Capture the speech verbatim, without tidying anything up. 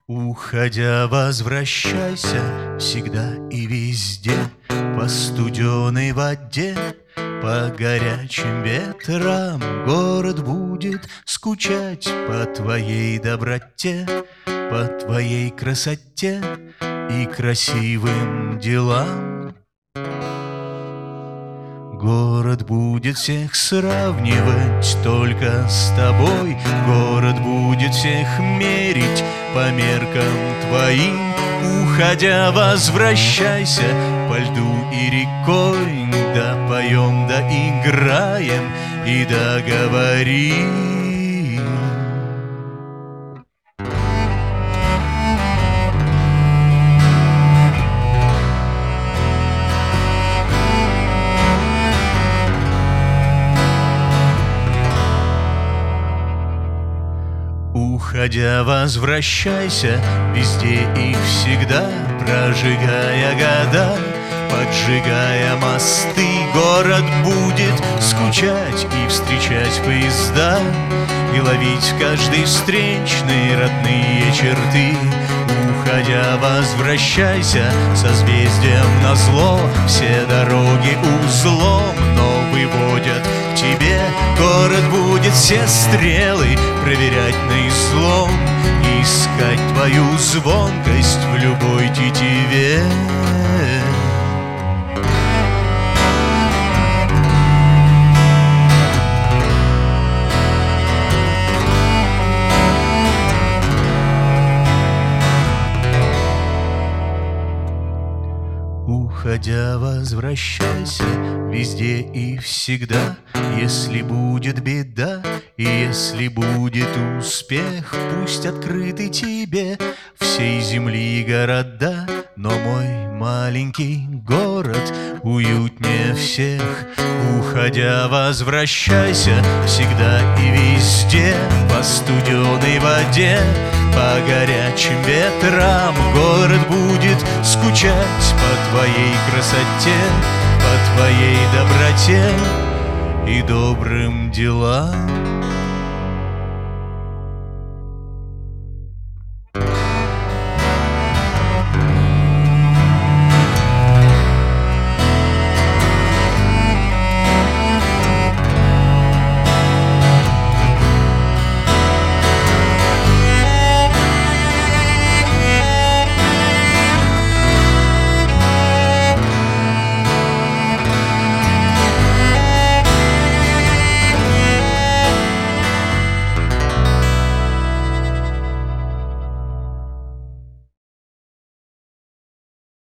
Уходя, возвращайся всегда и везде, по студеной воде, по горячим ветрам. Город будет скучать по твоей доброте, по твоей красоте и красивым делам. Город будет всех сравнивать только с тобой, город будет всех мерить по меркам твоим. Уходя, возвращайся по льду и рекой, да поем, да играем и да говорим. Уходя, возвращайся везде и всегда, прожигая года, поджигая мосты. Город будет скучать и встречать поезда, и ловить в каждой встречной родные черты. Уходя, возвращайся созвездием назло, все дороги узлом, но выводят к тебе. Город будет все стрелы проверять наизлом, искать твою звонкость в любой тетиве. Уходя, возвращайся везде и всегда. Если будет беда и если будет успех, пусть открыты тебе всей земли города, но мой маленький город уютнее всех. Уходя, возвращайся всегда и везде, по студеной воде, по горячим ветрам. Город будет скучать по твоей красоте, по твоей доброте и добрым делам.